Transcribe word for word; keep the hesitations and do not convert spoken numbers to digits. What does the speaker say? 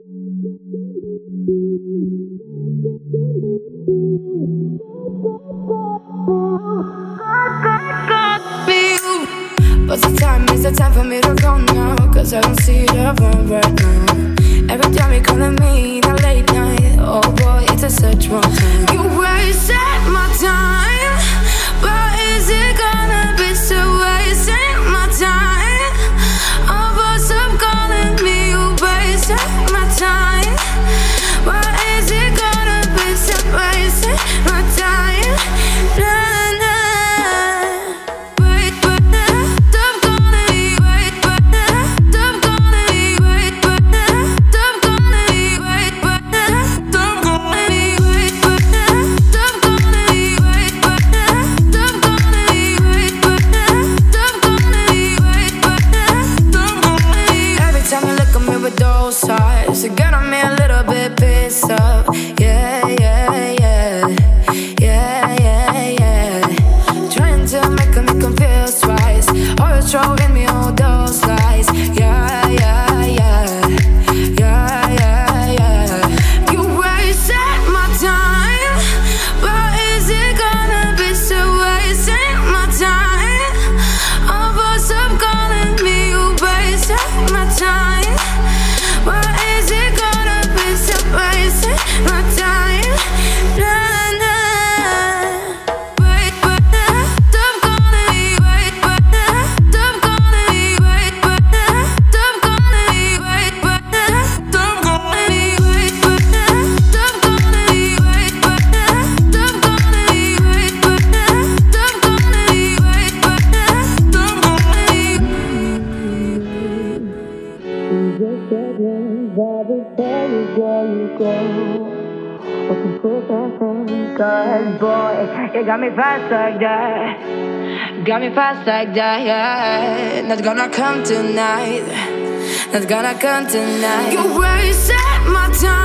What's the time? Is the time for me to go now? Cause I don't see the one right now. Every time you're calling me in the late night, oh boy, it's a such wrong time. You wasted my time, but is it gonna be so wasting my time? Oh boy, stop calling me, you wasted my time. But is it gonna be so wasting my time? Nah, nah. So get on me a little bit pissed off. Yeah, yeah, yeah. Yeah, yeah, yeah. Trying to make me confused twice. Always throwing me all those lies. Yeah, yeah, yeah. Yeah, yeah, yeah. You wasted my time, but is it gonna be so wasting my time? Oh, but stop calling me, you wasted my time. But is it gonna be so wasting my time? Nah, nah. Wait, wait, stop calling me. Wait, wait, stop calling me. Wait, wait, stop calling me. Wait, wait, stop calling me. Wait, wait, stop calling me. Wait, wait, stop calling me. Wait, wait, stop calling me. Wait, wait, stop calling me. Before you go, you go. Looking for that cause boy, you got me fast like that. Got me fast like that, yeah. Not gonna come tonight. Not gonna come tonight. You wasted my time.